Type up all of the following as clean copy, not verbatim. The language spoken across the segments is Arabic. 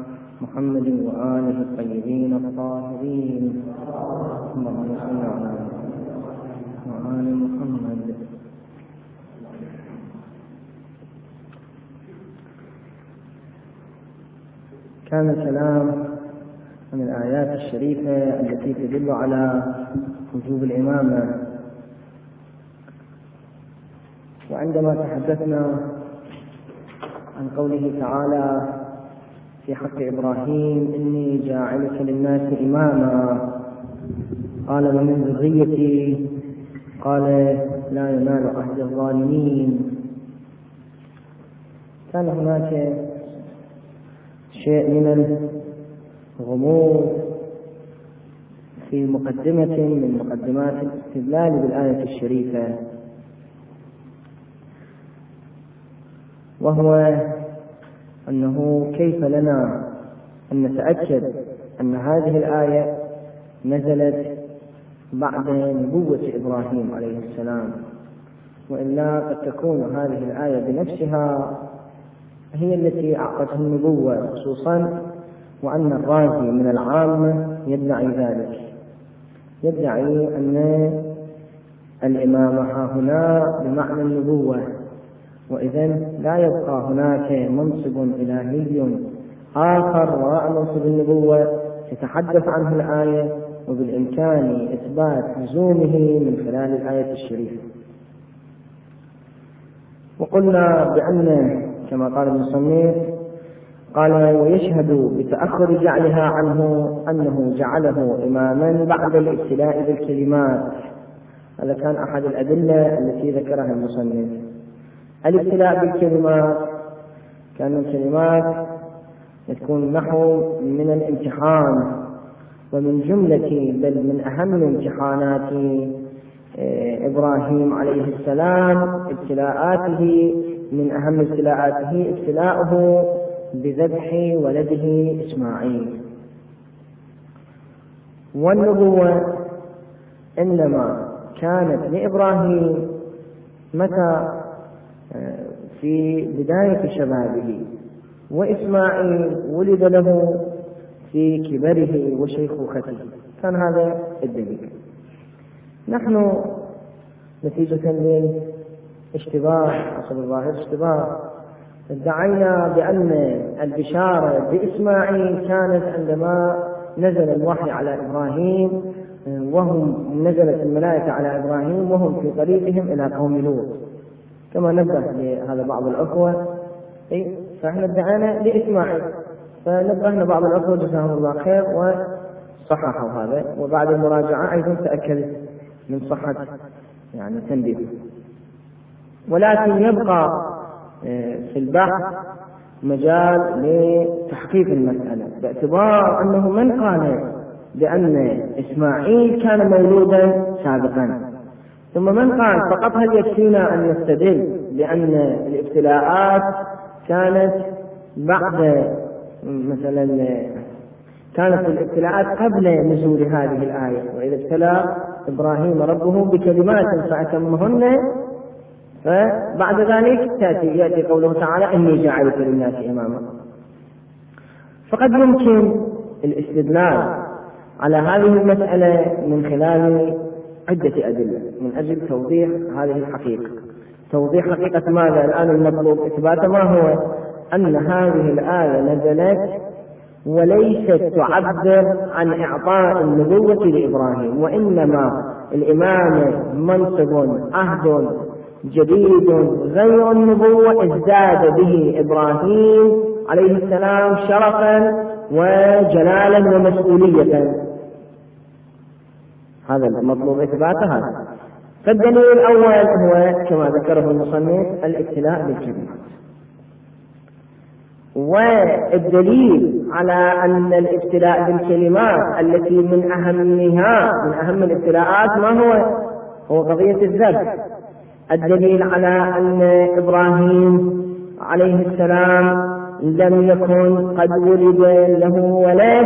محمد وآله الطيبين الطاهرين. اللهم صل على وآل محمد. كان الكلام عن الآيات الشريفة التي تدل على وجوب الإمامة، وعندما تحدثنا عن قوله تعالى في حق إبراهيم إني جاعلك للناس إماما، قال ومن ذريتي، قال لا ينال عهد الظالمين. كان هناك شيء من الغموض في مقدمة من مقدمات الاستدلال بالآية الشريفة، وهو أنه كيف لنا أن نتأكد أن هذه الآية نزلت بعد نبوة إبراهيم عليه السلام، وإلا قد تكون هذه الآية بنفسها هي التي أعطته النبوة خصوصا، وأن الرازي من العامة يدعي ذلك، يدعي أن الإمامة هنا بمعنى النبوة، وإذن لا يبقى هناك منصب إلهي آخر وراء منصب النبوة تتحدث عنه الآية، وبالإمكان إثبات لزومه من خلال الآية الشريفة. وقلنا بأن كما قال المصنف قال ويشهد بتأخر جعلها عنه أنه جعله إماما بعد الابتلاء بالكلمات. هذا كان أحد الأدلة التي ذكرها المصنف. الابتلاء بالكلمات كان الكلمات تكون نحو من الامتحان، ومن جملة بل من أهم امتحانات إبراهيم عليه السلام ابتلاءاته، من أهم ابتلاءاته ابتلاؤه بذبح ولده إسماعيل. والنبوة إنما كانت لإبراهيم متى؟ في بداية شبابه، وإسماعيل ولد له في كبره وشيخوخته. كان هذا الدليل. نحن نتيجة لاشتباه حسب الظاهر ادعينا بأن البشارة بإسماعيل كانت عندما نزل الوحي على إبراهيم، نزلت الملائكة على إبراهيم وهم في طريقهم إلى قوم لوط، كما نبه لهذا بعض الأخوة. فإحنا ادعينا لإسماعيل، فنبهنا بعض الأخوة جزاهم الله خير وصححوا هذا، وبعد المراجعة أيضا تأكدت من صحة تنبيه. ولكن يبقى في البحث مجال لتحقيق المسألة، باعتبار أنه من قال بأن إسماعيل كان مولودا سابقا، ثم من قال فقط هل يكفينا أن نستدل بأن الابتلاءات كانت بعد مثلا كانت الابتلاءات قبل نزول هذه الآية، وإذا ابتلى إبراهيم ربه بكلمات فأتمهن، فبعد ذلك يأتي قوله تعالى إني جاعلك للناس إماما. فقد يمكن الاستدلال على هذه المسألة من خلال عدة أدلة من أجل توضيح هذه الحقيقة. توضيح حقيقة ماذا؟ الآن المطلوب إثبات ما هو؟ أن هذه الآية نزلت وليست تعبر عن إعطاء النبوة لإبراهيم، وإنما الإمامة منصب عهد جديد غير النبوة ازداد به إبراهيم عليه السلام شرفا وجلالا ومسؤولية. هذا المطلوب إثباتها. فالدليل الأول هو كما ذكره المصنف الابتلاء بالكلمات، والدليل على أن الابتلاء بالكلمات التي من أهم الابتلاءات ما هو قضية الذبح. الدليل على أن إبراهيم عليه السلام لم يكن قد ولد له ولد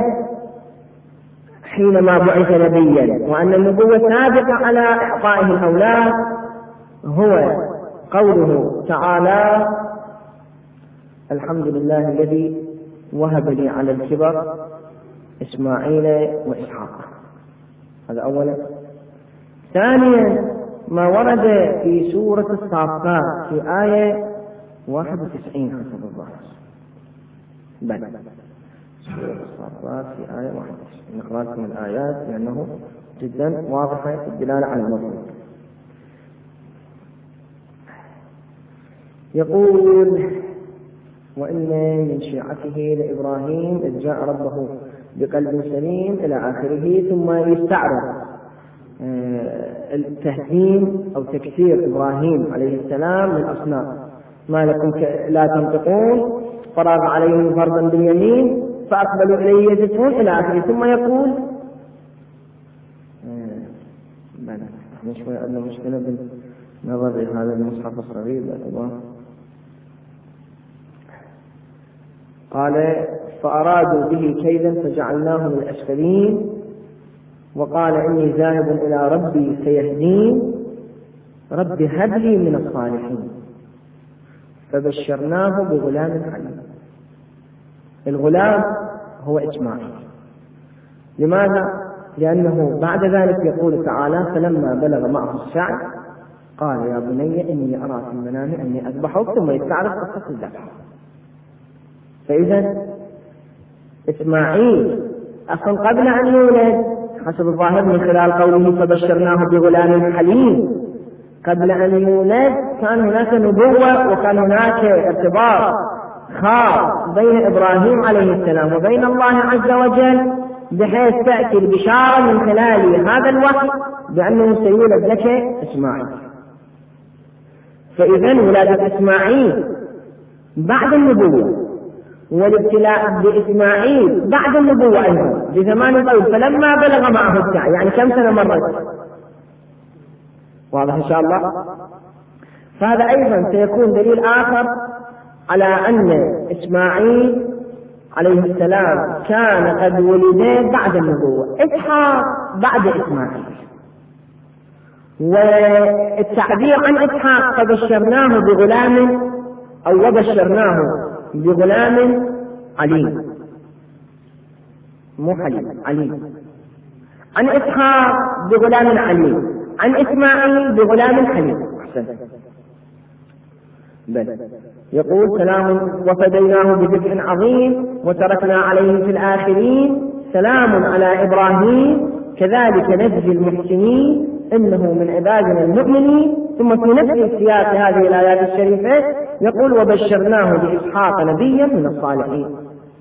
حينما بعث نبيا، وأن النبوة سابقة على إعطائه الأولاد، هو قوله تعالى الحمد لله الذي وهب لي على الكبر إسماعيل وإسحاق. هذا أولا. ثانيا ما ورد في سورة الصافات في آية 91 حسب الظاهر. بل سورة الصافات في آية 91. نقرأ لكم الآيات لأنه جدا واضحة الدلالة على المضمون. يقول: وإن من شيعته لإبراهيم إذ جاء ربه بقلب سليم إلى آخره، ثم يستعرض التهديم أو تكسير إبراهيم عليه السلام للأصنام. ما لكم لا تنطقون، فراغ عليهم ضربا باليمين فأقبلوا إليه يزفون إلى آخره. ثم يقول شوي عندنا مشكلة بالنظر إلى هذا المصحف الصغير. قال: فأرادوا به كيدا فجعلناه من الأسفلين، وقال: إني ذاهب إلى ربي سيهدين، رب هب لي من الصالحين، فبشرناه بغلام حليم. الغلام هو إسماعيل. لماذا؟ لأنه بعد ذلك يقول تعالى: فلما بلغ معه السعي قال: يا بني إني أرى في المنام أني أذبحك، ثم يستعرض قصة الذبح. فإذا إسماعيل أصلا قبل أن يولد حسب الظاهر من خلال قوله فبشرناه بغلام حليم، قبل أن يولد كان هناك نبوة وكان هناك ارتباط خاص بين إبراهيم عليه السلام وبين الله عز وجل، بحيث تأتي البشارة من خلال هذا الوحي بأنه سيولد لك إسماعيل. فإذا ولادة إسماعيل بعد النبوة، والابتلاء بإسماعيل بعد النبوة أيضا بزمان طويل. فلما بلغ معه السعي، يعني كم سنة مرت؟ واضح إن شاء الله. فهذا أيضا سيكون دليل آخر على أن إسماعيل عليه السلام كان قد ولد بعد النبوة، إسحاق بعد إسماعيل. والتعبير عن إسحاق فبشرناه بغلام أو وبشرناه بغلام عليم، مو حليم، عليم. عن إسحاق بغلام عليم، عن إسماعيل بغلام حليم. بل يقول: سلام وفديناه بذبح عظيم وتركنا عليه في الآخرين، سلام على إبراهيم كذلك نجزي المحسنين إنه من عبادنا المؤمنين. ثم في نفس السياق هذه الآيات الشريفة يقول: وبشرناه بإسحاق نبيا من الصالحين.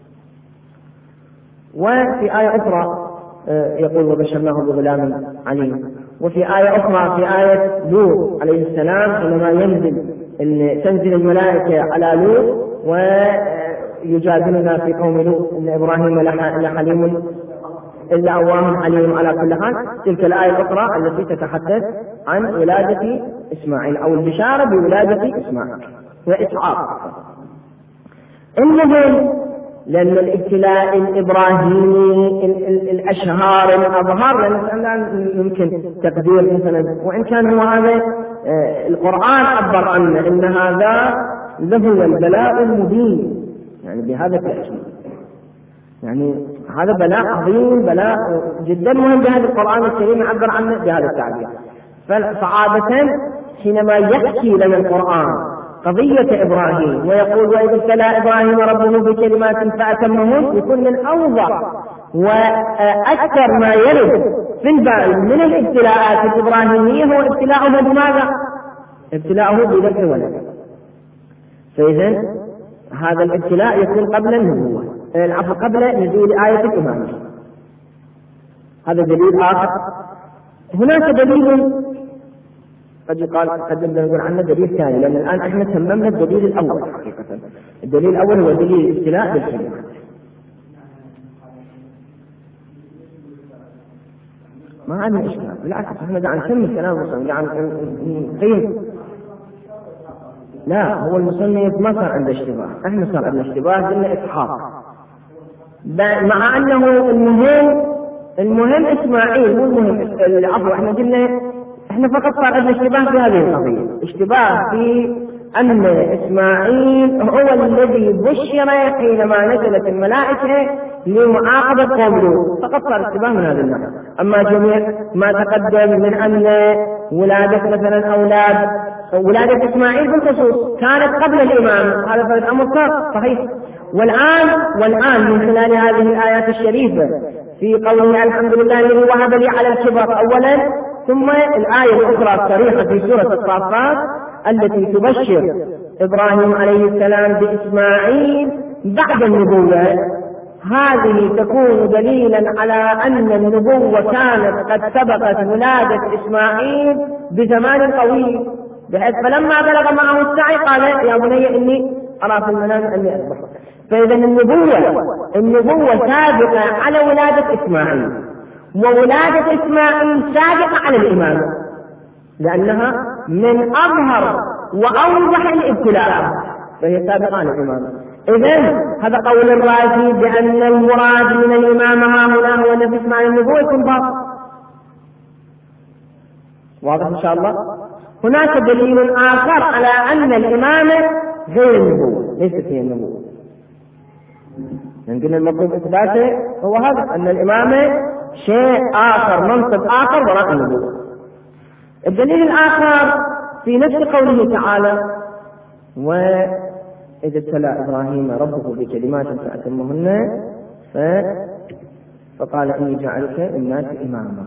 وفي آية أخرى يقول: وبشرناه بغلام عليم. وفي آية أخرى في آية لوط عليه السلام حينما تنزل الملائكة على لوط ويجادلنا في قوم لوط إن إبراهيم لحليم إلا أواه حليم على كل حال. تلك الآية الأخرى التي تتحدث عن ولادة إسماعيل أو البشارة بولادة إسماعيل وإسحاق. المهم لأن الابتلاء الإبراهيمي الأشهار الأظهر لأن يمكن تقدير مثلا، وإن كان هو هذا القرآن عبر عنه إن هذا له البلاء المبين، يعني بهذا التأكيد، يعني هذا بلاء عظيم، بلاء جدا مهم بهذا القرآن الكريم يعبر عنه بهذا التعبير. فعادة حينما يحكي لنا القرآن قضية إبراهيم ويقول: وإذ ابتلى إبراهيم ربه بكلمات فأتمهن، يكون من أوضح وأكثر ما يرد في البال من الابتلاءات الإبراهيمية هو ابتلاؤه بماذا؟ ابتلاؤه بذبح ولده. فإذا هذا الابتلاء يكون قبل النبوة، قبل نزول آية الإمامة. هذا دليل آخر. هناك دليل قد يقال قد نقول عنه دليل ثاني، لأن الآن احنا تممنا الدليل الأول حقيقة. الدليل الأول هو دليل الابتلاء بالكلمات. ما عندنا إشكال، بالعكس احنا قاعد نسمي كلام المصنف، قاعد نقيم. لا، هو المصنف ما صار عنده اشتباه، احنا صار عندنا اشتباه، قلنا إسحاق، مع أنه المهم إسماعيل، مو المهم العفو. احنا قلنا احنا فقط صار عندنا اشتباه في هذه القضية، اشتباه في أن إسماعيل هو الذي بشر حينما نزلت الملائكة لمعاقبة قوم لوط، فقد صار اشتباه من هذا النوع. أما جميع ما تقدم من أن ولادة مثلا أولاد ولادة إسماعيل بالخصوص كانت قبل الإمام، هذا فالأمر صحيح. والآن من خلال هذه الآيات الشريفة في قوله الحمد لله الذي وهب لي على الكبر أولا، ثم الآية الأخرى الصريحة في سورة الصافات التي تبشر إبراهيم عليه السلام بإسماعيل بعد النبوة، هذه تكون دليلا على أن النبوة كانت قد سبقت ولادة إسماعيل بزمان طويل، بحيث فلما بلغ معه السعي قال يا بني إني أرى في المنام أني أذبح. فإذا النبوة سابقة على ولادة إسماعيل، وولادة إسماعيل سابقة على الإمامة، لأنها من أظهر وأوضح الابتلاء، فهي سابقة على الإمامة. إذن هذا قول الرازي بأن المراد من الإمامة هنا هو الذي يسمع النبوة يكون باطل. واضح إن شاء الله؟ هناك دليل آخر على أن الإمامة غير النبوة، ليست هي النبوة. يمكن المطلوب إثباته هو هذا، أن الإمامة شيء آخر، منصب آخر وراء النبوة. الدليل الآخر في نفس قوله تعالى وإذا ابتلى إبراهيم ربه بكلمات فأتمهن فقال إني جعلك للناس إماما.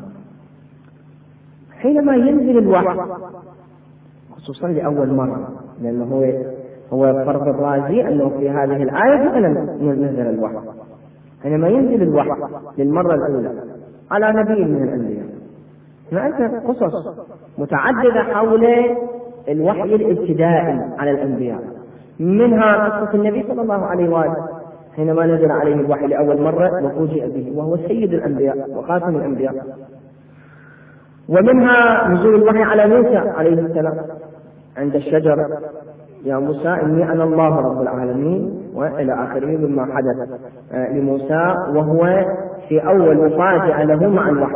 حينما ينزل الوحي خصوصا لأول مرة، لأنه هو فرض الرازي أنه في هذه الآية فعلا نزل الوحي، حينما ينزل الوحي للمرة الأولى على نبي من الأنبياء، هناك قصص متعددة حول الوحي الابتدائي على الأنبياء، منها قصة النبي صلى الله عليه وآله حينما نزل عليه الوحي لأول مرة وفوجئ به وهو سيد الأنبياء وخاتم الأنبياء، ومنها نزول الوحي على موسى عليه السلام عند الشجر يا موسى إني أنا الله رب العالمين وإلى آخره مما حدث لموسى وهو في أول مفاجأة له مع الوحي.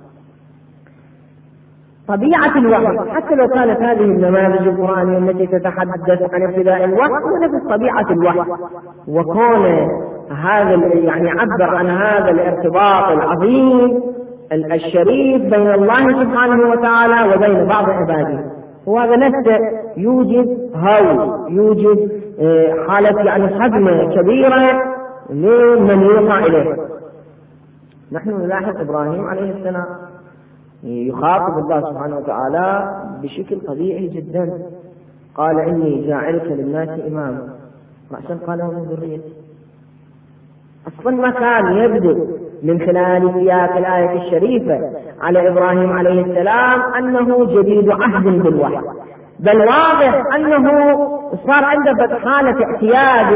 طبيعة الوحي حتى لو كانت هذه النماذج القرآنية التي تتحدث عن ابتداء الوحي ونفس طبيعة الوحي، وكون هذا يعني عبر عن هذا الارتباط العظيم الشريف بين الله سبحانه وتعالى وبين بعض عباده، وهذا نفسه يوجد يوجد حالة يعني صدمة كبيرة لمن يوحى إليه. نحن نلاحظ إبراهيم عليه السلام يخاطب الله سبحانه وتعالى بشكل طبيعي جدا، قال إني جاعلك للناس إماما، رأسا قال من ذريتي. أصلا ما كان يبدو من خلال سياق الآية الشريفة على إبراهيم عليه السلام أنه جديد عهد بالوحي، بل واضح أنه صار عنده حالة اعتياد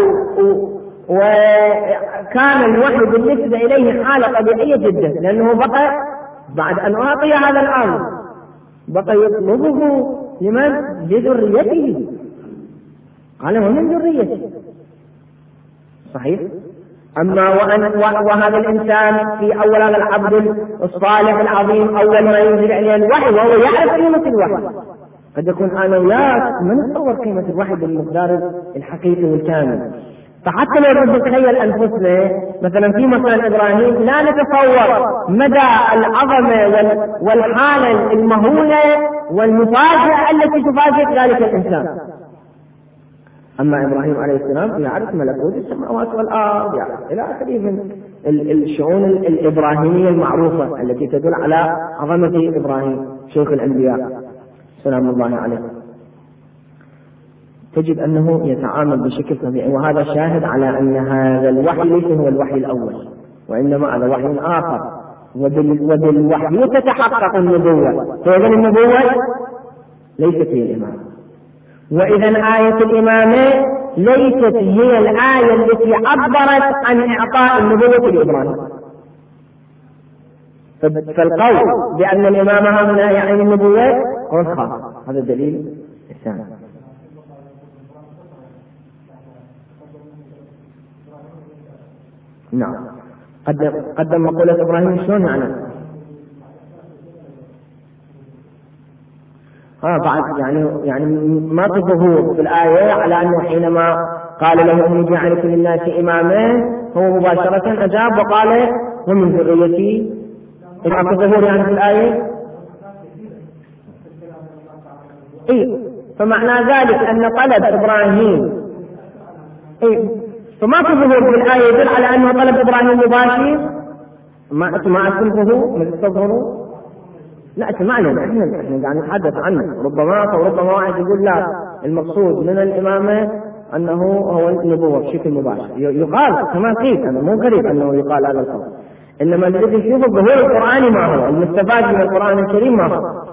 وكان الوحي بالنسبة إليه حالة طبيعية جدا، لأنه بقى بعد أن أعطي هذا الأمر بقى يطلبه لمن؟ لذريته، قال ومن ذريته. صحيح. أما وهذا الإنسان في أول هذا العبد الصالح العظيم أول ما ينزل عليه الوحي وهو يعرف قيمة الوحي، قد يكون أنا وياك ما نتصور قيمة الوحي بالمقدار الحقيقي والكامل، فحتى لو نتخيل أنفسنا مثلا في مكان إبراهيم لا نتصور مدى العظمة والحالة المهولة والمفاجأة التي تفاجئ ذلك الإنسان. أما إبراهيم عليه السلام يعرف ملكوت السماوات والأرض، يعرف إلى آخره من الشؤون الإبراهيمية المعروفة التي تدل على عظمة إبراهيم شيخ الأنبياء سلام الله عليه. تجد أنه يتعامل بشكل طبيعي، وهذا شاهد على أن هذا الوحي ليس هو الوحي الأول، وإنما هذا وحي آخر، وبالوحي تتحقق النبوة، فإذا النبوة ليست هي الإمامة، وإذا آية الإمامة ليست هي الآية التي عبرت عن إعطاء النبوة لإبراهيم. فالقول بأن الإمامة هنا يعني النبوة قول خاص، هذا الدليل الثاني. نعم، قدم مقولة إبراهيم شلون يعني؟ بعد يعني ما في ظهور في الآية على أنه حينما قال له إني جاعلك للناس إماما هو مباشرة أجاب وقال ومن ذريتي. ما في ظهور يعني في الآية. فمعنى ذلك أن طلب إبراهيم فما في ظهور في الآية يدل على أنه طلب إبراهيم مباشر. ما أسمه من تظهروا. لا اسمعنا، احنا قاعد نتحدث عنه. ربما واحد يقول لا المقصود من الإمامة أنه هو النبوة بشكل مباشر. يقال كما قيل، أنا مو غريب أنه يقال هذا القول، إنما الذي يشوف الظهور القرآني ما هو المستفاد من القرآن الكريم ما هو.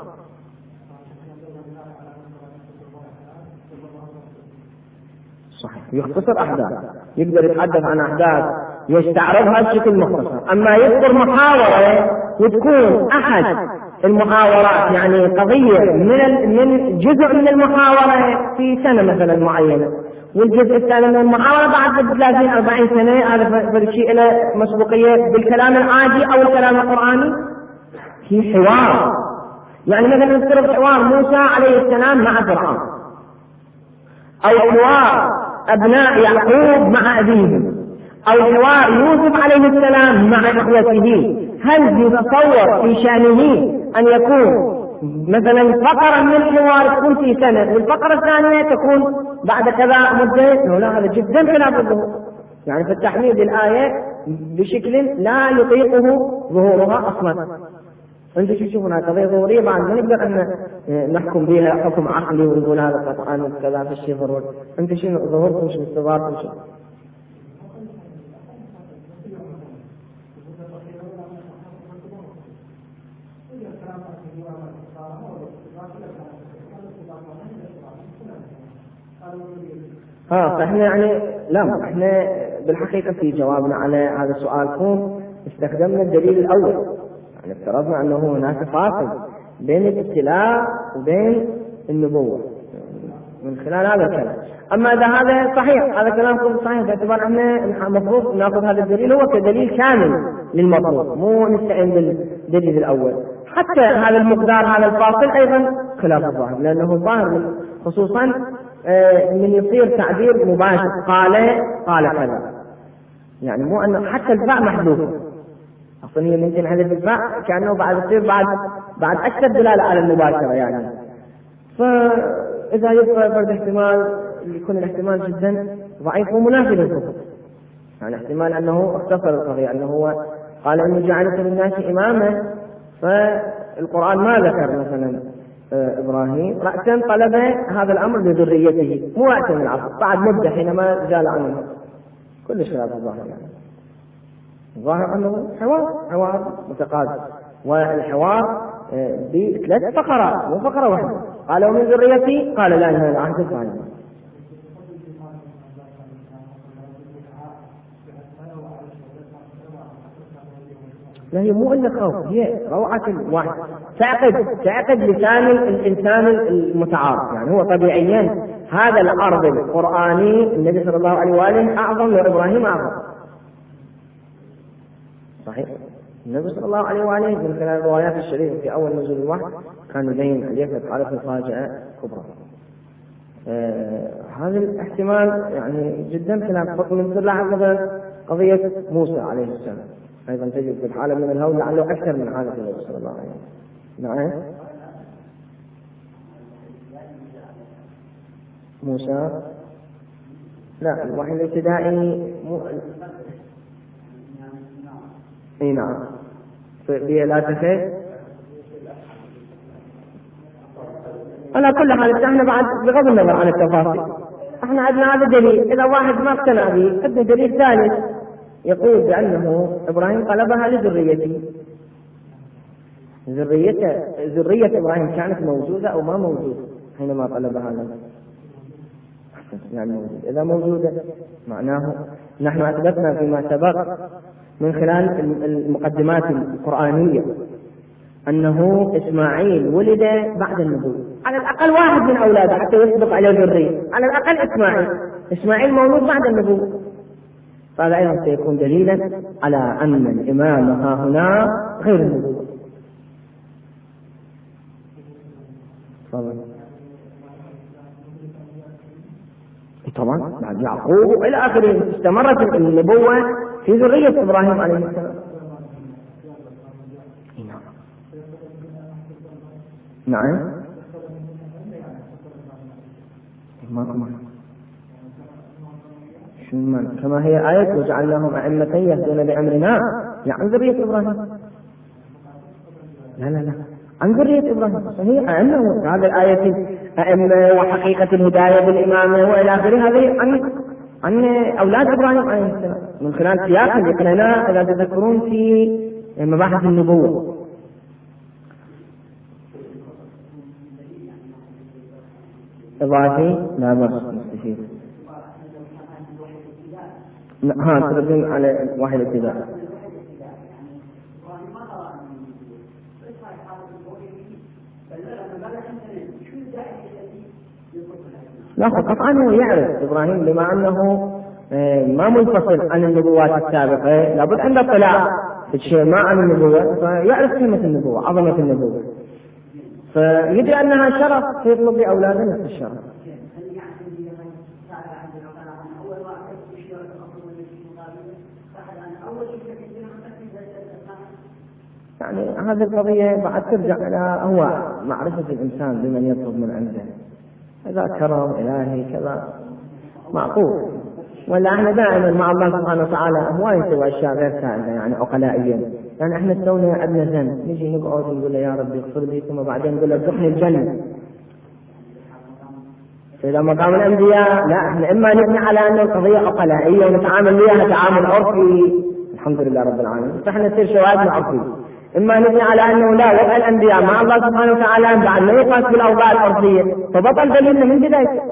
صحيح، يختصر أحداث، يقدر يتحدث عن أحداث يستعرضها بشكل مختصر. أما يذكر محاورة وتكون أحد المحاورات يعني قضية من جزء من المحاورة في سنة مثلا معينة، والجزء الثاني من المحاورة بعد 30-40 سنة، هذا فالشيء له مسبوقية بالكلام العادي أو الكلام القرآني في حوار. يعني مثلا نذكر حوار موسى عليه السلام مع فرعون، أو حوار أبناء يعقوب مع أبيهم، أو حوار يوسف عليه السلام مع إخوته. هل يتصور في شأنه أن يكون مثلا فقرة من الحوار تكون في سنة والفقرة الثانية تكون بعد كذا مدة؟ لا، هذا جدا خلاف الظهور. يعني في التحميد الآية بشكل لا يطيقه ظهورها أصلا. أنت شو تشوفون هذه قضية ظهورية بعد ما نقدر أن نحكم بها حكم عقلي ونقول هذا القرآن وكذا في الشيء ضروري. أنت شو ظهوركم شو استضافكم شو؟ فاحنا يعني لا، احنا بالحقيقة في جوابنا على هذا السؤال استخدمنا الدليل الأول. يعني افترضنا أنه هناك فاصل بين الابتلاء وبين النبوة من خلال هذا الكلام. أما إذا هذا صحيح، هذا كلامكم صحيح، باعتبار أن المفروض نأخذ هذا الدليل هو كدليل كامل للمطلوب، مو نستعين بالدليل الأول. حتى هذا المقدار هذا الفاصل أيضا خلاف الظاهر، لأنه الظاهر خصوصا من يصير تعبير مباشر قال كذا، يعني مو أنه حتى الفاء محذوفة أصلا، هي ممكن هذه الفاء كأنه بعد تصير بعد أكثر دلالة على المباشرة يعني. فإذا يبقى فرد احتمال يكون الاحتمال جدا ضعيف ومنافي للظهور، يعني احتمال أنه اختصر القضية، أنه هو قال إنه جعلك للناس إماما، فالقرآن ما ذكر مثلا إبراهيم رأسا طلب هذا الأمر لذريته، مو وقت من العصر، بعد مدة حينما زال عنه. كل خلاف الظاهر، يعني الظاهر أنه حوار متقابل، والحوار بثلاث فقرات مو فقرة واحدة. قال ومن ذريتي، قال لا إله إلا أنت الظالم. لا، هي مو إلا خوف، هي روعة الواحد تعقد لسان الإنسان المتعارف. يعني هو طبيعيا هذا العرض القرآني النبي صلى الله عليه وآله أعظم وإبراهيم أعظم. صحيح، النبي صلى الله عليه وآله من خلال الروايات الشريفة في أول نزول الوحي كان يبين عليه حالة مفاجأة كبرى. هذا الاحتمال يعني جدا خلاف من مثل قضية موسى عليه السلام، أيضا تجد في الحالة من الهول لعله أكثر من حالة النبي صلى الله عليه وسلم. نعم، موسى لا، الوحي الابتدائي اي نعم، في لا تخير. على كل حال احنا بعد بغض النظر عن التفاصيل احنا عندنا هذا دليل. اذا واحد ما اقتنع به عندنا دليل ثالث يقول بأنه إبراهيم طلبها لذريته. ذرية إبراهيم كانت موجودة أو ما موجودة حينما طلبها له؟ يعني موجودة. إذا موجودة معناه نحن أثبتنا فيما سبق من خلال المقدمات القرآنية أنه إسماعيل ولد بعد النبوة، على الأقل واحد من أولاده حتى يسبق عليه ذرية، على الأقل إسماعيل مولود بعد النبوة. فهذا أيضا سيكون دليلا على أن الإمام ها هنا غير النبوة. طبعا بعد يعقوب وإلى آخره استمرت النبوة في ذرية إبراهيم عليه السلام. نعم كما هي آية وجعلناهم أئمة يهدون بأمرنا عن ذرية إبراهيم. لا عن ذرية إبراهيم صحيح أئمة. هذه الآية أئمة وحقيقة الهداية بالإمامة وإلى آخره هذه عن أولاد إبراهيم عليه السلام من خلال سياق اللي قرأناه إذا تذكرون في مباحث النبوة. إضافي لا بأس مستفيد. تردون على واحد ابتداء. لا قطعا هو يعرف إبراهيم بما أنه ما منفصل عن النبوات السابقة لابد عنده اطلاع في الشيء ما عن النبوة فيعرف قيمة النبوة عظمة النبوة فيدري أنها شرف فيطلب لأولاده نفس الشرف. يعني هذه القضية بعد ترجع إلى هو معرفة الإنسان بمن يطلب من عنده. إذا كرم إلهي كذا معقول ولا احنا دائما مع الله سبحانه وتعالى هو يسوي أشياء غير سائلة يعني عقلائيا. يعني احنا سوينا عندنا ذنب نجي نقعد نقول له يا رب اغفر لي ثم بعدين نقول له ادخلني الجنة. إذا مقام الأنبياء لا احنا إما نبني على أنه القضية عقلائية ونتعامل وياها تعامل عرفي الحمد لله رب العالمين فاحنا نصير شواهدنا عرفي. إما نبني على أنه لا وضع الأنبياء مع الله سبحانه وتعالى بعد ما يقاس بالأوضاع الأرضية فبطل دليلنا من بداية.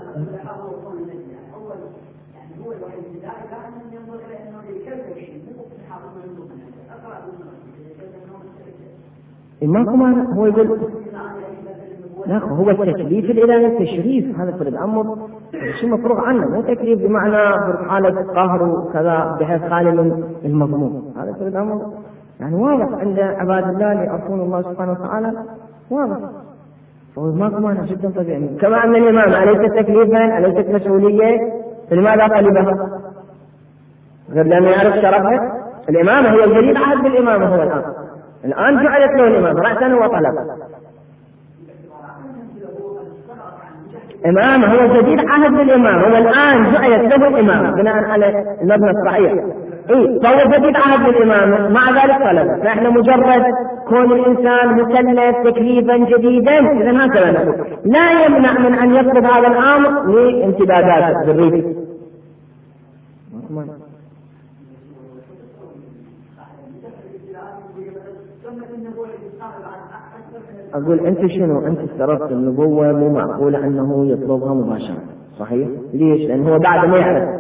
إمامكم هو يقول لا هو التكليف الإلهي التشريف هذا في الأمر شيء مفروغ عنه مو تكليف بمعنى في حالة قهر وكذا بحيث خالي من المضمون. هذا في الأمر يعني واضح عند عباد الله اللي يعرفون الله سبحانه وتعالى واضح. فإمامكم أنا جدا طبيعي كما أن الإمام أليس تكليفا أليست مسؤولية فلماذا طلبها غير لأنه يعرف شرفها. الإمامة هي الجديد عهد بالإمامة هو الآن جعلت له الإمامة رأسا وطلب إمامة هو جديد عهد بالإمامة والآن جعلت له الإمامة بناء على المبنى الصحيح. فهو جديد عهد بالإمامة مع ذلك طلب. فإحنا مجرد كون الإنسان مكلف تكليفا جديدا إذن هكذا نقول لا يمنع من أن يطلب هذا الأمر لامتدادات ذريته. أقول أنت شنو أنت استردت النبوة مو معقولة أنه يطلبها مباشرة صحيح؟ ليش؟ لأن هو بعد ما يعرف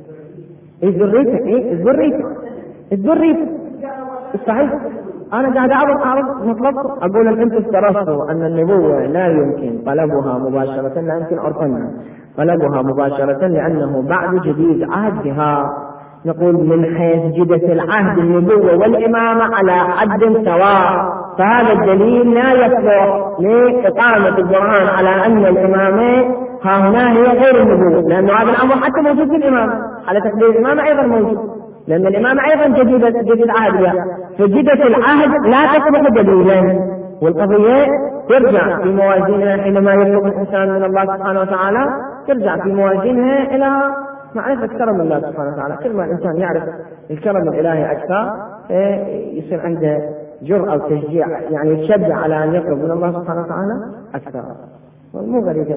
الذرية صحيح. أنا قاعد أعرض مطلب أقول أنت استردتوا أن النبوة لا يمكن طلبها مباشرة لا يمكن عرفنا طلبها مباشرة لأنه بعد جديد عهدها نقول من حيث جدة العهد النبوة والإمامة على حد سواء فهذا الدليل لا يصلح لإقامة القرآن على أن الإمامة ها هنا هي غير النبوة لأن هذا الأمر حتى موجود في الإمام على تقدير الإمامة أيضا موجود لأن الإمامة أيضا جديد عهد فجدة العهد لا تصبح دليلا والقضية ترجع في موازينها حينما يطلب الإنسان من الله سبحانه وتعالى ترجع في موازينها إلى معرفة كرم الله سبحانه وتعالى. كل ما الإنسان يعرف الكرم الإلهي أكثر يصير عنده جرأة وتشجيع يعني يتشجع على أن يطلب من الله سبحانه وتعالى أكثر. مو غريب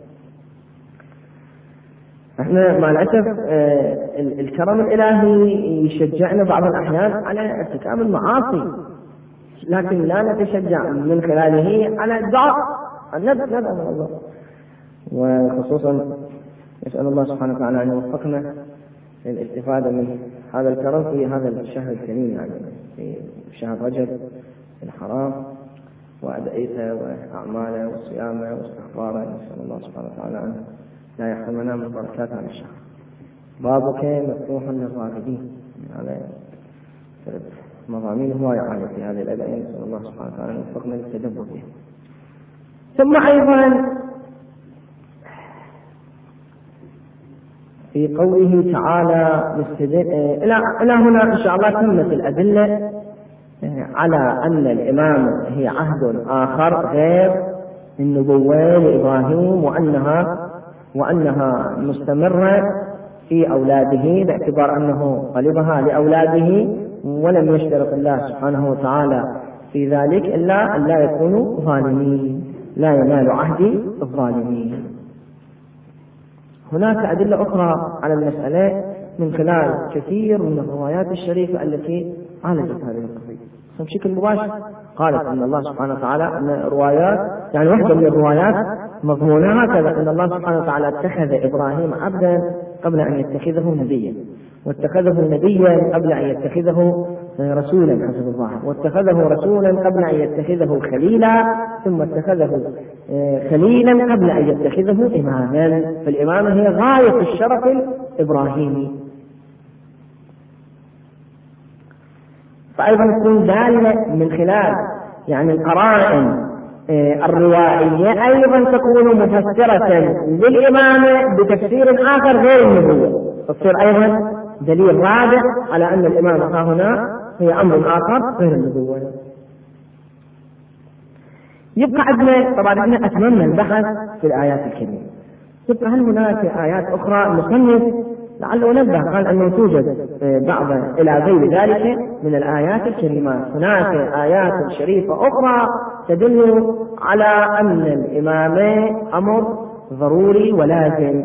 احنا مع الأسف الكرم الإلهي يشجعنا بعض الأحيان على ارتكاب المعاصي لكن لا نتشجع من خلاله على الدعاء ندعو من الله. وخصوصا نسأل الله سبحانه وتعالى أن يوفقنا للاستفادة من هذا الكرم في هذا الشهر الكريم يعني في شهر رجب الحرام وأدعيته وأعماله وصيامه واستغفاره. نسأل الله سبحانه وتعالى أن لا يحرمنا من بركات هذا الشهر. بابك مفتوح للراغبين على مضامين هواية في هذه الأدعية. نسأل الله سبحانه وتعالى أن يوفقنا للتدبر فيها. ثم أيضا في قوله تعالى إلى هنا إن شاء الله تمت الأدلة على أن الإمام هي عهد آخر غير النبوة لإبراهيم، وأنها مستمرة في أولاده، باعتبار أنه قلبها لأولاده، ولم يشترط الله سبحانه وتعالى في ذلك إلا أن لا يكونوا ظالمين، لا ينال عهد الظالمين. هناك أدلة أخرى على المسألة من خلال كثير من الروايات الشريفة التي عالجت هذه القضية بشكل مباشر. قالت أن الله سبحانه وتعالى أن الروايات، يعني واحدة من الروايات مضمونها هكذا، أن الله سبحانه وتعالى اتخذ إبراهيم عبدا قبل أن يتخذه نبيا، واتخذه نبيا قبل أن يتخذه رسولا حسب الظاهر، واتخذه رسولا قبل أن يتخذه خليلا، ثم اتخذه خليلا قبل أن يتخذه إماما. فالإمامة هي غاية الشرف الإبراهيمي. فأيضا تكون دالة من خلال يعني القرائن الروائية، أيضا تكون مفسرة للإمامة بتفسير آخر غير النبوة، تصير أيضا دليل رابع على أن الإمامة ها هنا هي أمر آخر غير النبوة. يبقى عندنا طبعا احنا أتممنا البحث في الآيات الكريمة. يبقى هل هناك آيات أخرى؟ المصنف لعله نبه قال أنه توجد بعض إلى غير ذلك من الآيات الكريمات. هناك آيات شريفة أخرى تدل على أن الإمامة أمر ضروري ولازم.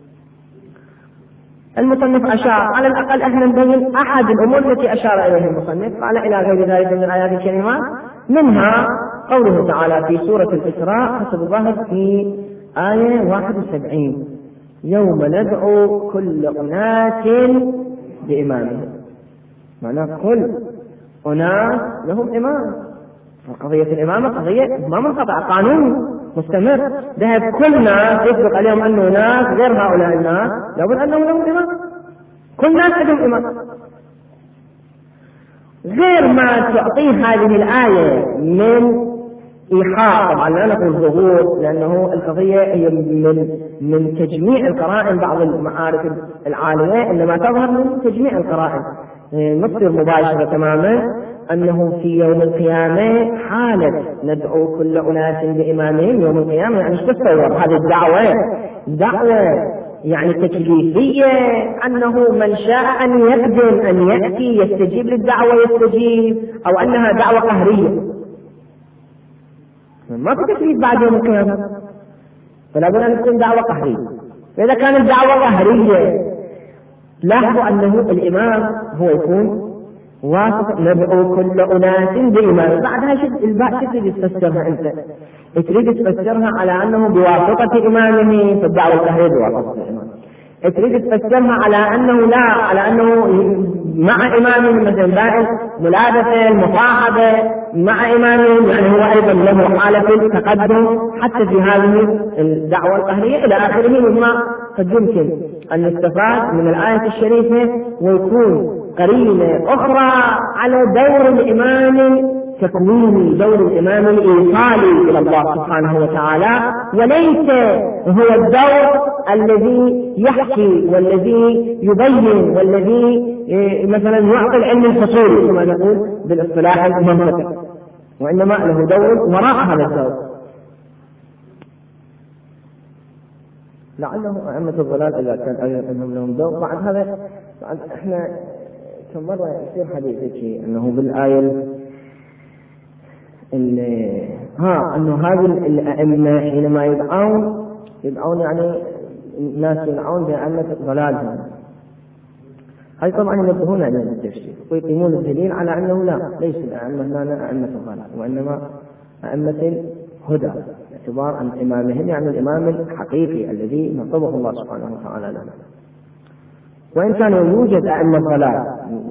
المصنف أشار على الأقل احنا نبين أحد الأمور التي أشار إليها المصنف، قال إلى غير ذلك من الآيات الكريمات، منها قوله تعالى في سورة الإسراء حسب الظاهر في آية 71: يوم ندعو كل أناس بإمامهم. معناه كل أناس لهم إمام، وقضية الإمامة قضية ما منقطع، قانون مستمر، ذهب كل ناس يسبق عليهم أنه ناس غير هؤلاء الناس لابد أنهم لهم إمام، كل ناس لهم إمام، غير ما تعطيه هذه الآية من إيحاء. طبعا لا نقول ظهور، لأنه القضية هي من تجميع القرائن، بعض المعارف العالية إنما تظهر من تجميع القرائن، نصير مباشرة تماما أنه في يوم القيامة حالة ندعو كل أناس بإمامهم. يوم القيامة يعني تتصور هذه دعوة يعني تكليفية، أنه من شاء أن يقدم أن يأتي يستجيب للدعوة يستجيب، أو أنها دعوة قهرية، ما في تكليف بعد يوم القيامة، فلا بد أن تكون دعوة قهرية. فإذا كانت دعوة قهرية لاحظوا أنه الإمام هو يكون واثق، ندعو كل أناس بإمام. بعدها الباء تريد تفسرها أنت، تريد تفسرها على أنه بواسطة إمامه، في الدعوة القهرية بواسطة الإمام. تريد تفسرها على أنه لا، على أنه مع إمامه مثلا دائم ملابسة المصاحبة مع إمامه، يعني هو أيضا له حالة التقدم حتى في هذه الدعوة القهرية إلى آخره، مما قد يمكن أن يستفاد من الآية الشريفة ويكون قرينة أخرى على دور الإمام تكويني، دور الإمام الإيصالي إلى الله سبحانه وتعالى، وليس هو الدور الذي يحكي والذي يبين والذي مثلا يعطي العلم الحصولي كما نقول بالاصطلاح المنطقي، وإنما له دور وراء هذا الدور. لعله أئمة الضلال إذا كان أنهم لهم دور بعد هذا. احنا كم مرة يصير حديثك أنه بالآية أنه هذه الأئمة حينما يدعون يعني الناس يدعون بأئمة الضلال، هذه طبعا ينبهون على التفسير ويقيمون الدليل على أنه لا، ليس الأئمة هنا أئمة الضلال، وإنما أئمة الهدى، باعتبار أن إمامهم يعني الإمام الحقيقي الذي نصبه الله سبحانه وتعالى لنا. وإن كان يوجد أئمة الضلال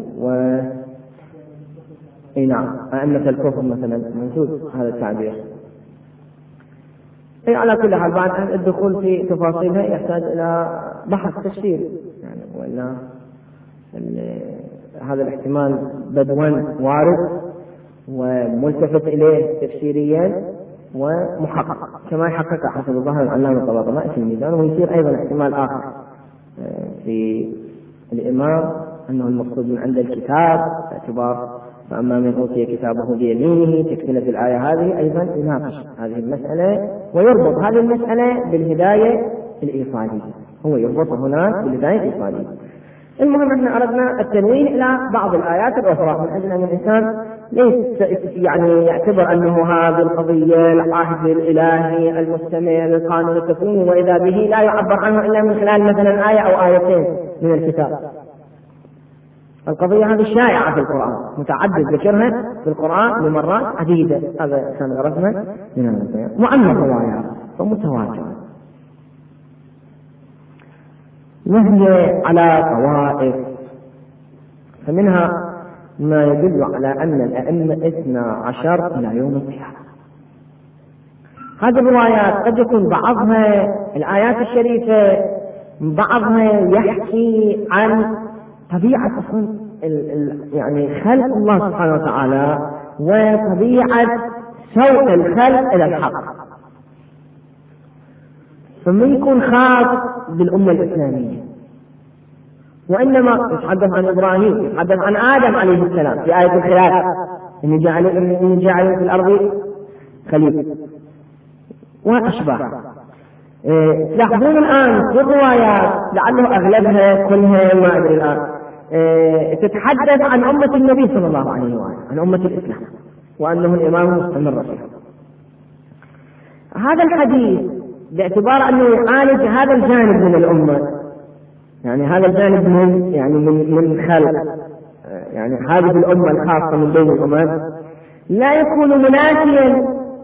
نعم أئمة الكفر مثلا موجود هذا التعبير. على كل حال بعد الدخول في تفاصيلها يحتاج إلى بحث تفسير يعني، وإلا هذا الاحتمال بدوا وارد وملتفت إليه تفسيريا ومحقق. كما يحقق حسب الظاهر العلامة الطباطبائي في الميزان. ويصير أيضا احتمال آخر في الإمام أنه المقصود من عند الكتاب باعتبار فأما من أوتي كتابه بيمينه تكملة الآية هذه، أيضا يناقش هذه المسألة ويربط هذه المسألة بالهداية الإيصالية، هو يربط هناك بالهداية الإيصالية. المهم احنا أردنا التنويه إلى بعض الآيات الأخرى من أجل أن الإنسان ليس يعني يعتبر أنه هذه القضية العهد الإلهي المستمر للقانون التكويني وإذا به لا يعبر عنه إلا من خلال مثلا آية أو آيتين من الكتاب. القضية هذه شائعة في القرآن، متعدد ذكرها في القرآن لمرات عديدة، هذا كان غرضنا من البيان. وأما الروايات فمتواجدة وهي على طوائف، فمنها ما يدل على أن الأئمة 12 إلى يوم القيامة. هذه الروايات قد يكون بعضها الآيات الشريفة، بعضها يحكي عن طبيعة يعني خلق الله سبحانه وتعالى وطبيعة سوء الخلق إلى الحق، ثم يكون خاص بالأمة الإسلامية. وإنما يتحدث عن إبراهيم، يتحدث عن آدم عليه السلام في آية الخلافة، إن جعل في الأرض خليفة وأشباه. تلاحظون الآن في الروايات لعله أغلبها كلها ما أدري الآن تتحدث عن أمة النبي صلى الله عليه وآله، عن أمة الإسلام وأنه الإمام المستمر فيها. هذا الحديث باعتبار أنه يعالج هذا الجانب من الأمة، يعني هذا الجانب من خلق يعني هذه الأمة الخاصة من بين الأمم، لا يكون مناسيا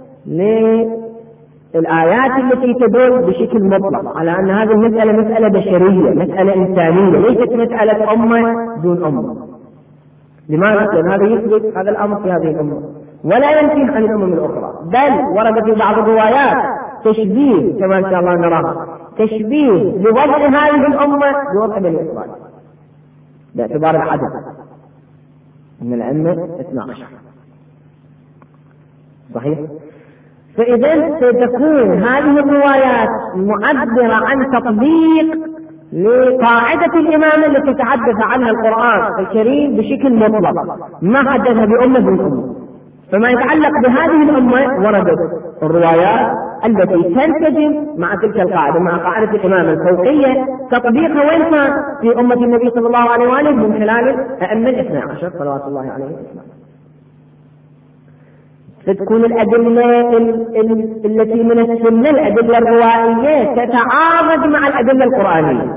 للآيات التي تدل بشكل مطلق على أن هذه المسألة مسألة بشرية، مسألة إنسانية، ليست مسألة أمة دون أمة. لماذا؟ لأن هذا يثبت هذا الأمر في هذه الأمة ولا ينفي عن الأمم الأخرى، بل ورد في بعض الروايات تشبيه كما إن شاء الله نراه، تشبيه لوضع هذه الأمة بوضع بني إسرائيل باعتبار العدد من الأئمة 12. صحيح؟ فإذا ستكون هذه الروايات معبرة عن تطبيق لقاعدة الإمامة التي تحدث عنها القرآن الكريم بشكل مطلق، ما حدث بأمة من أمة. فما يتعلق بهذه الأمة وردت الروايات التي تنسجم مع تلك القاعدة، مع قاعدة الإمامة الفوقية، تطبيقها وين كان في أمة النبي صلى الله عليه وآله من خلال الأئمة 12 صلوات الله عليه وسلم. فتكون الأدلة التي من السنة الأدلة الروائية تتعارض مع الأدلة القرآنية.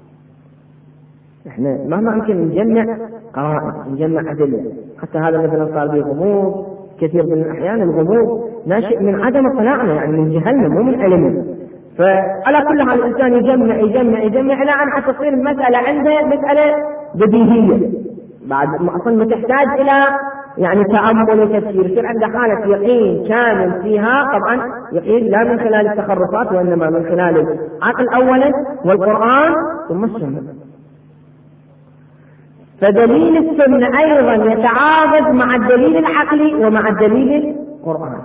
احنا مهما يمكن نجمع قرائن، نجمع أدلة، حتى هذا مثلا صار به غموض كثير من الأحيان، الغموض ناشئ من عدم اطلاعنا، يعني من جهلنا مو من علمنا. فعلى كل حال الإنسان يجمع إلى أن تصير المسألة عنده مسألة بديهية، بعد أصلا ما تحتاج إلى يعني تأمل وتفكير، يصير عنده حالة يقين كامل فيها. طبعا يقين لا من خلال التخرصات وإنما من خلال العقل أولا والقرآن ثم السنة. فدليل السنة أيضا يتعارض مع الدليل العقلي ومع الدليل القرآني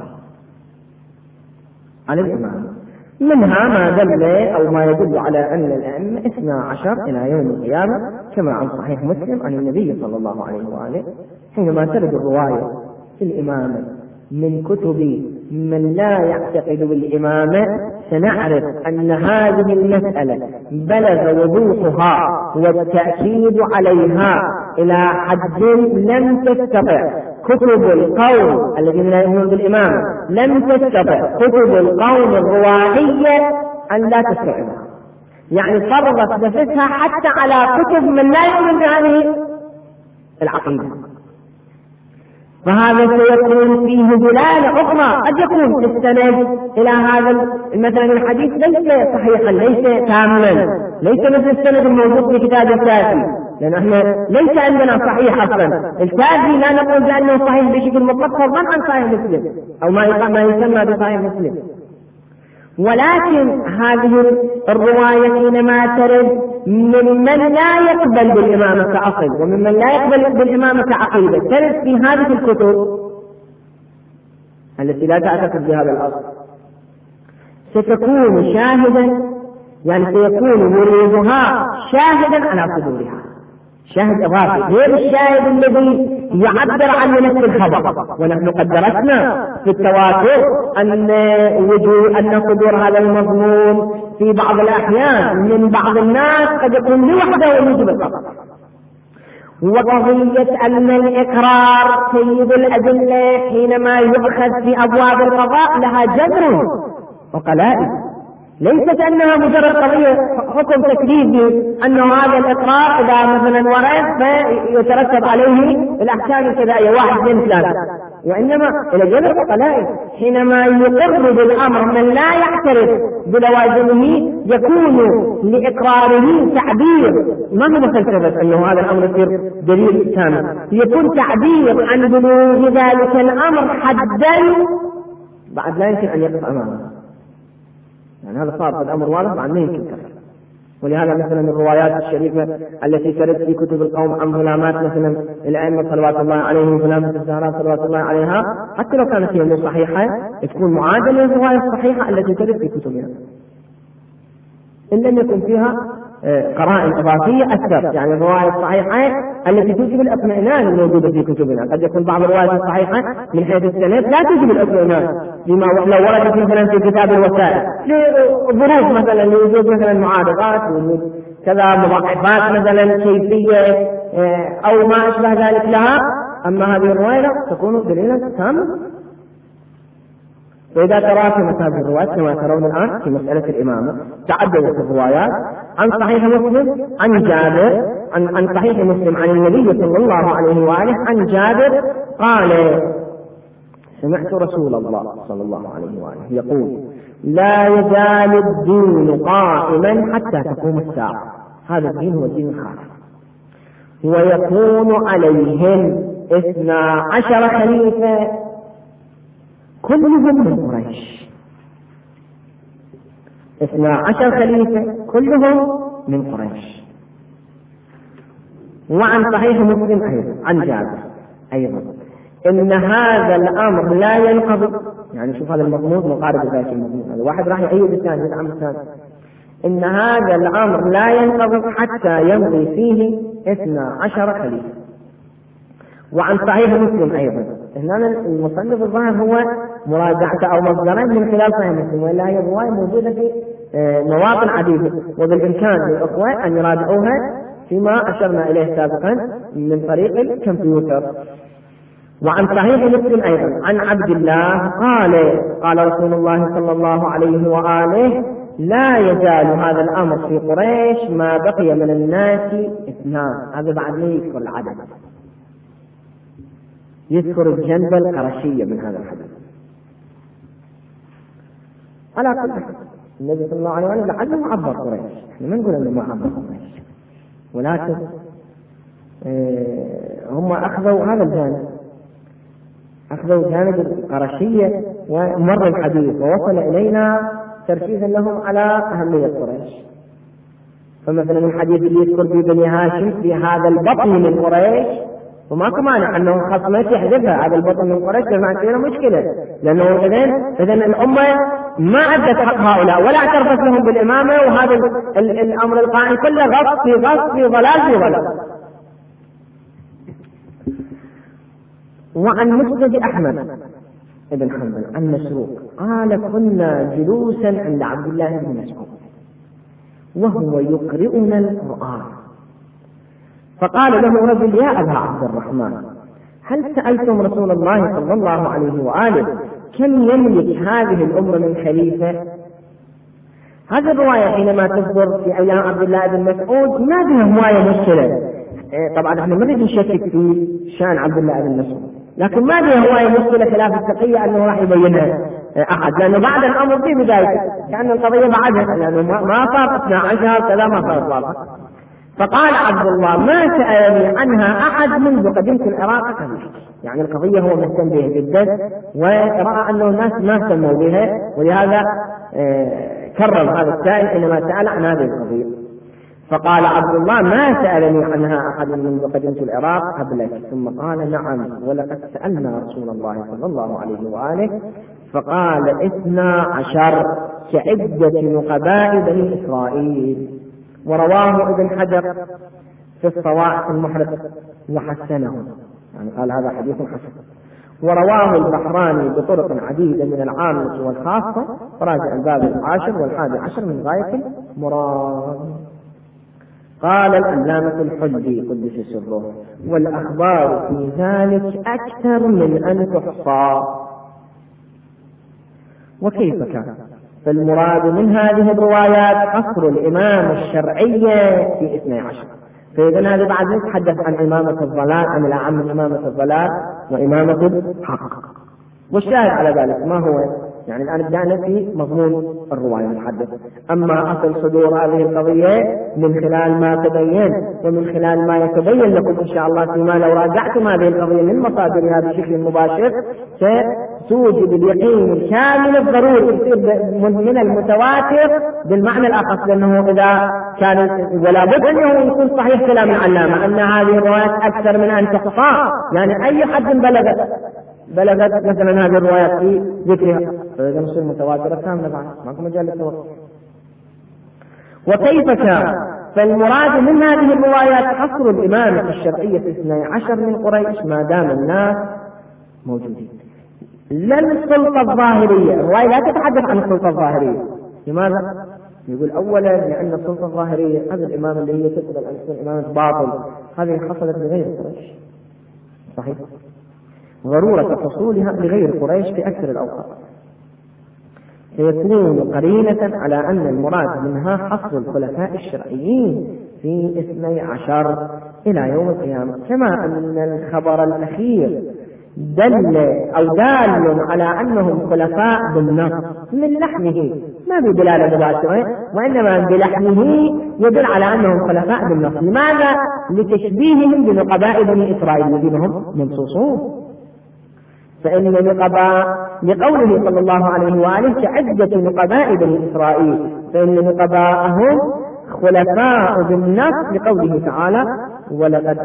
على الإمام. منها ما دل أو ما يدل على أن الأئمة 12 إلى يوم القيامة، كما عن صحيح مسلم عن النبي صلى الله عليه وآله حينما ترد الرواية في الإمامة من كتب من لا يعتقد بالإمامة، سنعرف أن هذه المسألة بلغ وضوحها والتأكيد عليها إلى حد لم تستطع كتب القوم الذين لا يؤمنون بالإمامة، لم تستطع كتب القوم الروائية أن لا تستوعبها، يعني فرضت نفسها حتى على كتب من لا يؤمن بهذه العقيدة. فهذا سيكون فيه دلالة أخرى، قد يكون السند إلى هذا مثلا الحديث ليس صحيحا، ليس تاما، ليس مثل السند الموجود في كتاب الكافي، لأن احنا ليس عندنا صحيح أصلا. الكافي لا نقول بأنه صحيح بشكل مطلق فضلا عن صحيح مسلم أو ما يسمى بصحيح مسلم. ولكن هذه الرواية حينما ترد ممن لا يقبل بالإمامة كأصل وممن لا يقبل بالإمامة كعقيدة، ترد في هذه الكتب التي لا تعتقد بهذا الأصل، ستكون شاهدا، يعني سيكون مريضها شاهدا على صدورها، شاهد إضافي غير الشاهد الذي يعبر عن نفس الخبر. ونحن قد درسنا في التواتر أن صدور هذا المضمون في بعض الأحيان من بعض الناس قد يكون لوحده ويجب الخبر. وقضية أن الإقرار سيد الأدلة حينما يؤخذ في أبواب القضاء لها جذر وقلائد، ليست أنها مجرد قضية حكم تكليفي أنه هذا الإقرار إذا مثلا ورد فيترتب عليه الأحكام الكذائية 1 2 3، وإنما إلى جذر وقلائد. حينما يقر بالأمر من لا يعترف بلوازمه يكون لإقراره تعبير، ما هو فلسفة أنه هذا الأمر يصير دليل كامل، يكون تعبير عن بلوغ ذلك الأمر حدا بعد لا يمكن أن يقف أمامه. يعني هذا صار الأمر واضح عن مين كثر. ولهذا مثلا الروايات الشريفة التي ترد في كتب القوم عن ظلامات مثلا الأئمة صلوات الله عليهم، ظلامة الزهراء صلوات الله عليها، حتى لو كانت هي صحيحة تكون معادلة للرواية الصحيحة التي ترد في كتبها إن لم يكن فيها قرائن إضافية أكثر. يعني الرواية الصحيحة التي توجب الإطمئنان الموجودة في كتبنا، قد يكون بعض الروايات الصحيحة من حيث السند لا توجب الإطمئنان بما لو وردت مثلا في كتاب الوسائل لظروف مثلا لوجود مثلا معارضات كذا مضاعفات مثلا كيفية أو ما أشبه ذلك لها. أما هذه الرواية لا تكون دليلا كاملا. وإذا ترى في مسائل الروايات كما ترون الآن في مسألة الإمامة تعددت الروايات عن صحيح مسلم عن جابر عن صحيح مسلم عن النبي صلى الله عليه وآله عن جابر قال سمعت رسول الله صلى الله عليه وآله يقول لا يزال الدين قائما حتى تقوم الساعة. هذا الدين هو الدين الخالص، ويكون عليهم 12 خليفة كلهم من قريش. 12 خليفة كلهم من قريش. وعن صحيح مسلم أيضا عن جابر أيضا إن هذا الأمر لا ينقضي. يعني شوف هذا المضمون مقارب ذلك المضمون، هذا واحد راح يأيد الثاني يدعم الثاني. إن هذا الأمر لا ينقضي حتى يمضي فيه 12 خليفة. وعن صحيح مسلم أيضا. هنا المصنف الظاهر هو مراجعة أو مصدرين من خلال صحيح مسلم، وإلا هي الرواية موجودة في مواطن عديدة، وبالإمكان للأخوة أن يراجعوها فيما أشرنا إليه سابقا من طريق الكمبيوتر. وعن صحيح مسلم أيضا عن عبد الله قال رسول الله صلى الله عليه وآله لا يزال هذا الأمر في قريش ما بقي من الناس 2. هذا بعد ما يذكر العدد، يذكر الجنبة القرشية من هذا الحديث. على كل حال النبي صلى الله عليه وسلم لعله عبر قريش، احنا ما نقول انه ما عبر قريش، ولكن هم اخذوا هذا الجانب، اخذوا جانب القرشية ومر الحديث ووصل الينا تركيزا لهم على اهمية قريش. فمثلا الحديث اللي يذكر في بني هاشم في هذا البطن من قريش، وماكو مانع انه خصمت يحذفها هذا البطن من قريش ما فيها مشكله، لانه اذا الامه ما ادت حق هؤلاء ولا اعترفت لهم بالامامه، وهذا الامر القائم كله غصب في غصب في ضلال في ضلال. وعن مسند احمد ابن حنبل عن مسروق قال كنا جلوسا عند عبد الله بن مسعود وهو يقرئنا القرآن، فقال له رجل يا أبا عبد الرحمن هل سألتم رسول الله صلى الله عليه وآله كم يملك هذه الأمة من خليفة؟ هذه الرواية حينما تصدر في أيام عبد الله بن مسعود ما بها رواية مشكلة، طبعا احنا ما نريد نشكك في شان عبد الله بن مسعود، لكن ما بها رواية مشكلة خلاف التقية أنه راح يبينها أحد، لأنه بعد الأمر في بداية كأن القضية بعدها، لأنه ما صار 12 كذا ما صار واضح. فقال عبد الله ما سألني عنها أحد منذ قدمت العراق قبل. يعني القضية هو مهتم بها جدا ورأى أنه الناس ما اهتموا بها، ولهذا كرم هذا السائل حينما سأل عن هذه القضية. فقال عبد الله ما سألني عنها أحد منذ قدمت العراق قبلك. ثم قال نعم ولقد سألنا رسول الله صلى الله عليه وآله فقال 12 كعدة نقباء بني إسرائيل. ورواه ابن حجر في الصواعق المحرق وحسنه، يعني قال هذا حديث حسن. ورواه البحراني بطرق عديدة من العامة والخاصة، راجع الباب 10 و11 من غاية المراد. قال العلامة الحجي قدس سره: والأخبار في ذلك أكثر من أن تحصى. وكيف كان؟ فالمراد من هذه الروايات حصر الإمامة الشرعية في 12. فإذا هذا بعد نتحدث عن إمامة الضلال، عن الأعم من إمامة الضلال وإمامة الحق. والشاهد على ذلك ما هو؟ يعني الآن بدأنا في مضمون الرواية نتحدث. أما أصل صدور هذه القضية من خلال ما تبين ومن خلال ما يتبين لكم إن شاء الله فيما لو راجعتم هذه القضية من مصادرها بشكل مباشر ستوجد اليقين الكامل الضروري من المتواتر بالمعنى الأخص، لأنه إذا كان ولا بد أنه يكون صحيح كلام العلامة أن هذه الروايات أكثر من أن تحصى، يعني أي حد بلغت مثلا هذه الروايات في ذكرها فإذا نصير متواترة كاملة بعد ماكو مجال للتوقف. وكيف كان؟ فالمراد من هذه الروايات حصر الإمامة الشرعية في 12 من قريش ما دام الناس موجودين. لا السلطة الظاهرية، الرواية لا تتحدث عن السلطة الظاهرية. لماذا؟ يقول أولا لأن السلطة الظاهرية هذا الإمامة اللي هي تقبل أن تكون إمامة باطل هذه حصلت لغير قريش، صحيح؟ ضرورة حصولها لغير قريش في أكثر الأوقات، سيكون قرينة على أن المراد منها حصر الخلفاء الشرعيين في 12 إلى يوم القيامة، كما أن الخبر الأخير دل على أنهم خلفاء بالنص من لحمه، ما بدلالة مباشرة وإنما بلحمه يدل على أنهم خلفاء بالنص. لماذا؟ لتشبيههم بنقباء بني إسرائيل الذين هم منصوصون. فإن نقباء لقوله صلى الله عليه وآله كعدة نقباء بني إسرائيل، فإن نقباءهم خلفاء بالنص لقوله تعالى ولقد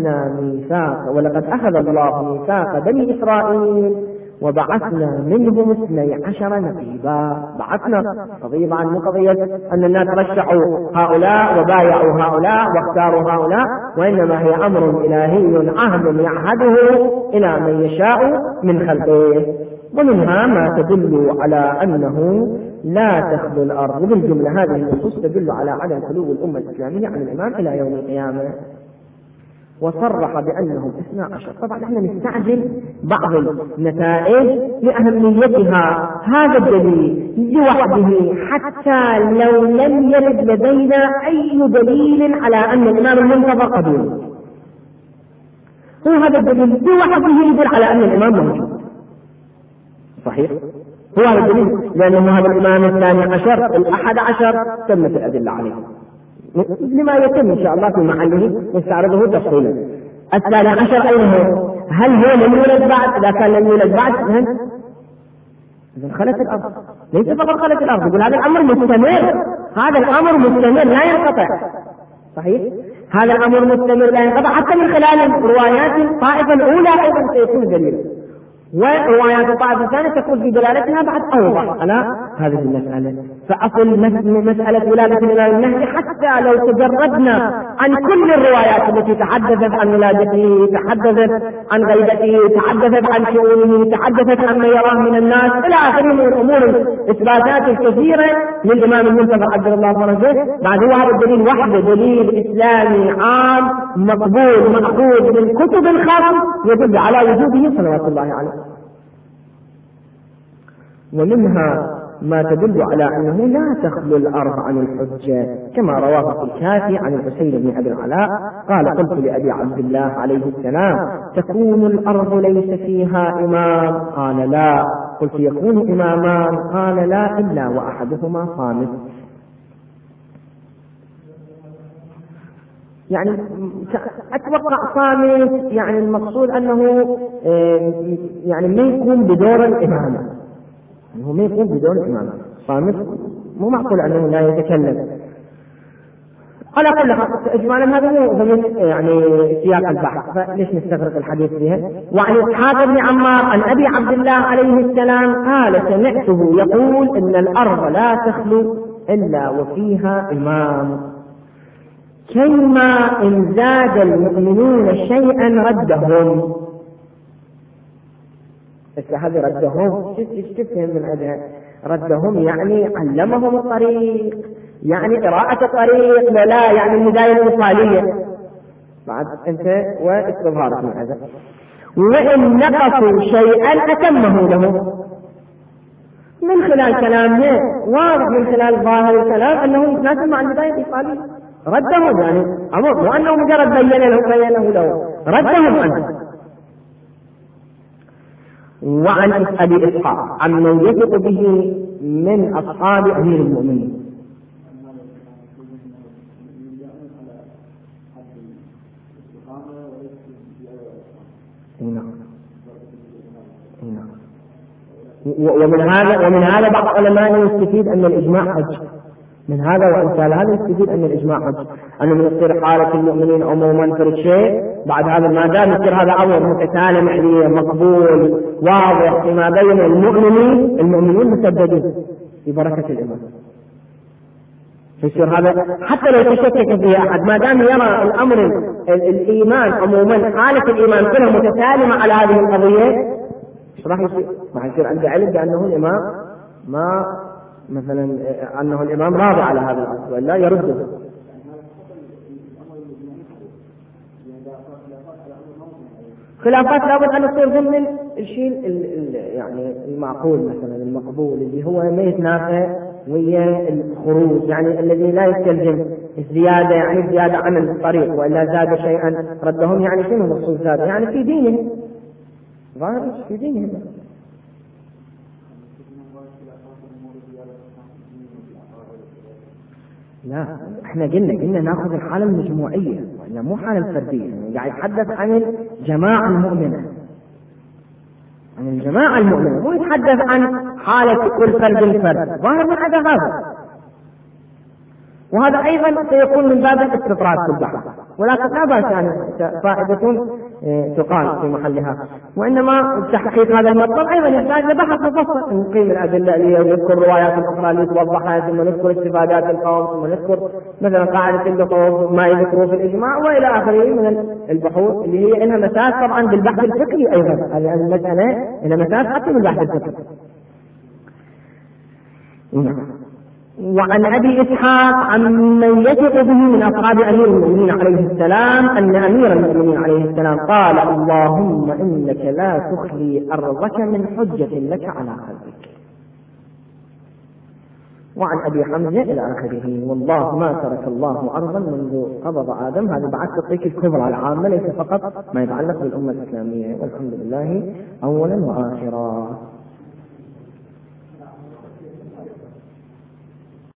أخذ الله ميثاق بني إسرائيل وبعثنا منهم 12 نقيبا. بعثنا قضية عن قضية أن الناس رشحوا هؤلاء وبايعوا هؤلاء واختاروا هؤلاء، وإنما هي أمر إلهي عهد يعهده إلى من يشاء من خلقه. ومنها ما تدل على أنه لا تخلو الأرض بالجملة. هذه النصوص تدل على عدم خلو الأمة الإسلامية عن الإمام إلى يوم القيامة. وصرح بأنهم 12. طبعا احنا نستعجل بعض النتائج لأهميتها. هذا الدليل لوحده حتى لو لم يرد لدينا أي دليل على أن الإمام المنتظر قديم، هو هذا الدليل لوحده يدل على أن الإمام موجود، صحيح؟ هو هذا الدليل، لأنه هذا الإمام 12 11 تمت الأدلة عليه لما يتم إن شاء الله في محله نستعرضه تفصيلا. 12 أين هو؟ هل هو لم يولد بعد؟ إذا كان لم يولد بعد إذن خلت الأرض، ليس فقط خلت الأرض، يقول هذا الأمر مستمر، هذا الأمر مستمر لا ينقطع، صحيح؟ هذا الأمر مستمر لا ينقطع حتى من خلال الروايات. الطائفة الأولى أيضا سيكون دليلا، وروايات الطائفة الثانية تكون في دلالتها بعد أوضح على هذه المسألة. فأصل مسألة ولادة الإمام المهدي حتى لو تجردنا عن كل الروايات التي تحدثت عن ولادته، تحدثت عن غيبته، تحدثت عن شؤونه، تحدثت عن ما يراه من الناس إلى آخره من الأمور الإثباتات الكثيرة للإمام المنتظر عجل الله فرجه، بعد هو هذا الدليل وحده دليل إسلامي عام مقبول مأخوذ من كتب الخاص يدل على وجوده صلوات الله عليه. ومنها ما تدل على أنه لا تخلو الأرض عن الحجة، كما رواه في الكافي عن الحسين بن أبي العلاء قال قلت لأبي عبد الله عليه السلام تكون الأرض ليس فيها إمام؟ قال لا. قلت يكون إمامان؟ قال لا إلا وأحدهما صامت. يعني أتوقع صامت يعني المقصود أنه يعني ما يكون بدور الإمامة، هو ما يكون بدون الإمامة. صامت مو معقول أنه لا يتكلم. على كل حال إجمالا هذا هو يعني سياق البحث، فليش نستغرق الحديث فيها. وعن إسحاق بن عمار عن أبي عبد الله عليه السلام قال سمعته يقول إن الأرض لا تخلو إلا وفيها إمام، كيما إن زاد المؤمنون شيئا ردهم. هذا ردهم ايش تفهم من هذا؟ ردهم يعني علمهم الطريق، يعني قراءة الطريق، لا يعني الهداية المثالية بعد انت واستظهارك من هذا. وإن نقصوا شيئا أتمه له. من خلال كلامه واضح من خلال ظاهر الكلام أنه يتناسب مع الهداية المثالية. ردهم يعني مو أنه مجرد بينه له ردهم عنه. وعن أبي إسحاق عمن يثق به من أصحاب أمير المؤمنين. ومن هذا بعض العلماء يستفيد أن الإجماع حج. من هذا وأمثال هذا يستفيد أن الإجماع حج، أنه من يصير حالة المؤمنين عموما في الشيء بعد هذا ما دام يصير هذا أمر متسالم عليه مقبول واضح فيما بين المؤمنين مسددين في بركة الإمام. يصير هذا حتى لو تشكك فيه أحد ما دام يرى الأمر الإيمان عموما حالة الإيمان كلها متسالمة على هذه القضية، راح يصير عنده علم بأنه الإمام ما مثلا أنه الإمام راضي على هذا الأمر ولا يرده. خلافات لابد أن تصير ضمن الشيء يعني المعقول مثلا المقبول اللي هو ما يتنافى ويا الخروج، يعني الذي لا يستلزم الزيادة، يعني زيادة عن الطريق وإلا زاد شيئا ردهم، يعني شنو مقصود زاد؟ يعني في دينه ظاهر في دينه. لا احنا قلنا ناخذ الحالة المجموعية وإلا مو حالة الفردية، يعني قاعد يتحدث عن الجماعة المؤمنة، عن الجماعة المؤمنة، مو يتحدث عن حالة كل فرد. ظاهر من هذا وهذا أيضا سيكون من باب الاستطراد في البحث، ولكن لا بأس يعني فائدة تقال في محلها. وإنما تحقيق هذا المطلب أيضا يحتاج لبحث مفصل، نقيم الأدلة اللي ويذكر الروايات الأخرى اللي توضحها، ثم نذكر استفادات القوم، ثم نذكر مثلا قاعدة اللحوظ ما يذكره في الإجماع وإلى آخره من البحوث اللي هي إنها مساس طبعا بالبحث الفقهي أيضا. هذه المسألة إنها مساس حتى بالبحث الفقهي. وعن أبي إسحاق عمن يثق به من أصحاب أمير المؤمنين عليه السلام أن أمير المؤمنين عليه السلام قال اللهم إنك لا تخلي أرضك من حجة لك على خلقك. وعن أبي حمزة إلى آخره. والله ما ترك الله أرضا منذ قبض آدم. هذا بعد تطبيق الكبرى العامة ليس فقط ما يتعلق بالأمة الإسلامية، والحمد لله أولا وآخرا.